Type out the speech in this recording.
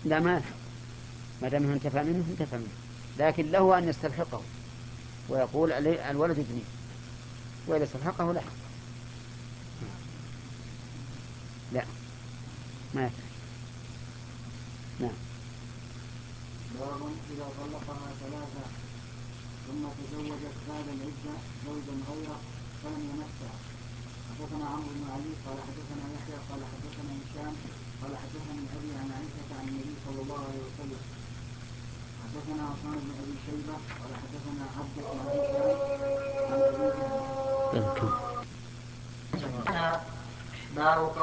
لا ما يلحق، ما دام انتفع منه انتفع منه، لكن له أن يستلحقه ويقول عليه الولد ابني، وإذا استلحقه لحق. لا ما يلحق. نعم. باب إذا طلقها ثلاثة ثم تزوجت بعد العدة زوجا غيره فلم يمسها. حدثنا عمرو بن علي قال حدثنا يحيى قال حدثنا هشام قال حدثني أبي عن عائشة عن النبي صلى الله عليه وسلم. حدثنا عثمان بن أبي شيبة قال حدثنا عبد بن هشام عن أبيه. يذكر. باب